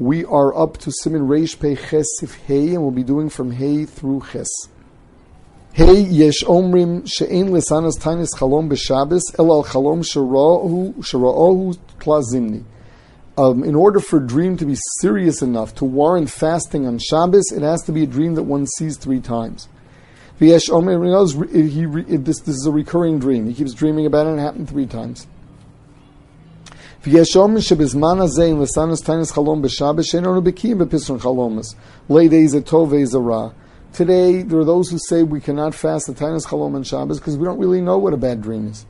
We are up to Siman Reish Pei Ches Sif Hey, and we'll be doing from Hey through Ches. Hey yesh omrim she'ein lesanas tainis chalom b'Shabbos el al chalom shera'ohu tlazimni. In order for a dream to be serious enough to warrant fasting on Shabbos, it has to be a dream that one sees 3 times. V'yesh omrim, this is a recurring dream. He keeps dreaming about it, and it happened 3 times. V'yesh omrim shebizman hazeh lesanas tainis chalom b'Shabbos she'ein onu b'kiyim b'pisron chalomas leidei zetov ve'zara. Today, there are those who say we cannot fast the Tainas Chalom on Shabbos because we don't really know what a bad dream is.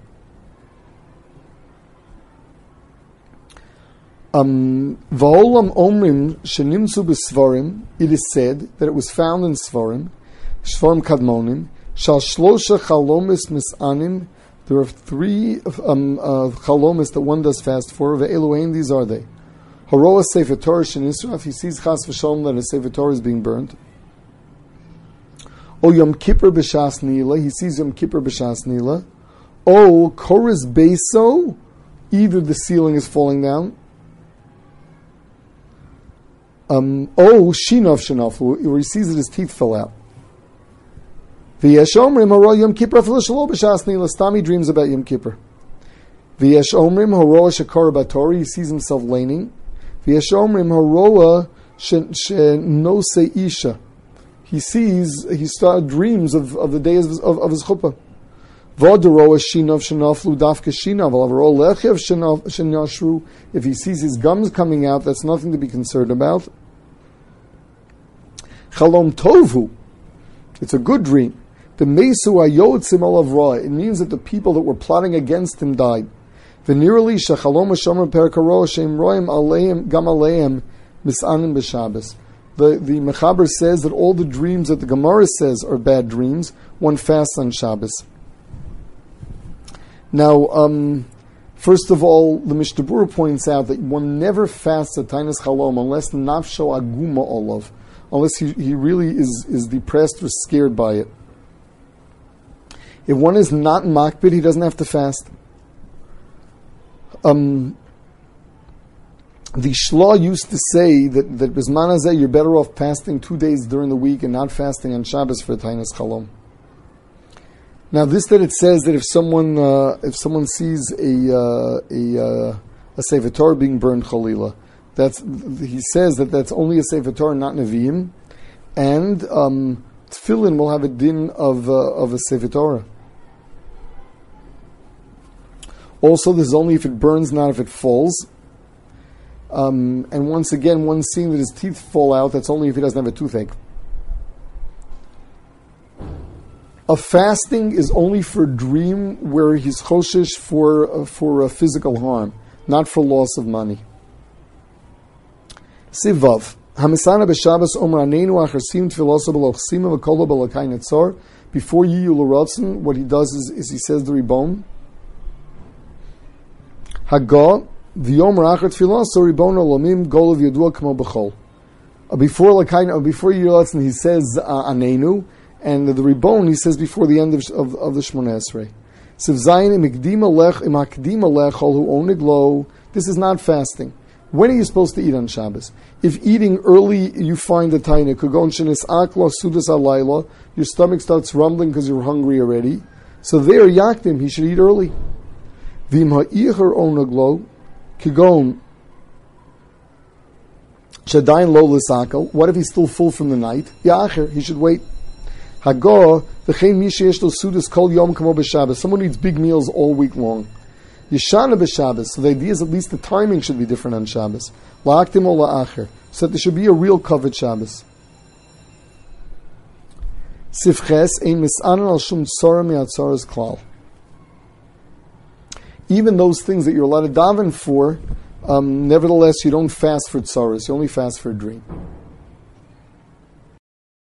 Va'olam omrim shenimtzu b'svarim. It is said that it was found in Svarim kadmonim. Shal shlosha chalomis misanim. There are 3 chalomis that one does fast for. Ve'eluain, these are they. Haroa Sefer Torah shenisra. If he sees chas v'shalom that a Sefer Torah is being burnt. O Yom Kippur b'shas nila, he sees Yom Kippur b'shas nila. O Koris Beso, either the ceiling is falling down. O Shinov Shenaflu, where he sees that his teeth fell out. V'yesh omrim haro Yom Kippur afilo b'shas nila, Stami dreams about Yom Kippur. V'yesh omrim haro shekar batori, he sees himself laning. V'yesh omrim haro shenose isha. He started dreams of the days of his chuppah. If he sees his gums coming out, that's nothing to be concerned about. Chalom tovu, it's a good dream. The mesu ayotzim alav ra, it means that the people that were plotting against him died. V'nirali shechalom hashomer perkaro shem roim aleim gam aleim misanim b'Shabbos. The Mechaber says that all the dreams that the Gemara says are bad dreams, one fasts on Shabbos. Now, first of all, the Mishnah Berurah points out that one never fasts at Tainas Chalom unless nafsho aguma olav, unless he really is depressed or scared by it. If one is not makbid, he doesn't have to fast. The Shla used to say that Bisman Hazeh, you're better off fasting 2 days during the week and not fasting on Shabbos for Tainas Chalom. Now, this that it says that if someone sees a Sefer Torah being burned Chalila, he says that's only a Sefer Torah, not Nevi'im, and Tefillin will have a din of a Sefer Torah. Also, this is only if it burns, not if it falls. And once again, one seeing that his teeth fall out, that's only if he doesn't have a toothache. A fasting is only for a dream where he's choshesh for a physical harm, not for loss of money. Sivav. Hamisana b'Shabbos omer aneinu acharsim tfilosa b'lochsima v'kolo b'lakay netzor. Before Yiyu l'rotzen, what he does is he says the Ribon. Hagah. Before Yirlatzen, he says Anenu, and the Ribon he says before the end of the Shmoneh Esrei. This is not fasting. When are you supposed to eat on Shabbos? If eating early, you find the taina your stomach starts rumbling because you're hungry already. So there, Yakdim, he should eat early. Kigon Shadain lo l'sakel. What if he's still full from the night? Ya'acher, he should wait. Hagor v'chein mi sheyesh lo sudas kol yom kamo b'Shabbos. Someone eats big meals all week long. Yeshana b'Shabbos. So the idea is at least the timing should be different on Shabbos. La'aktim o la'acher. So that there should be a real covered Shabbos. Sifches ein misanan al shum tzora mi'atzoras klal. Even those things that you're allowed to daven for, nevertheless, you don't fast for tzaras. You only fast for a dream.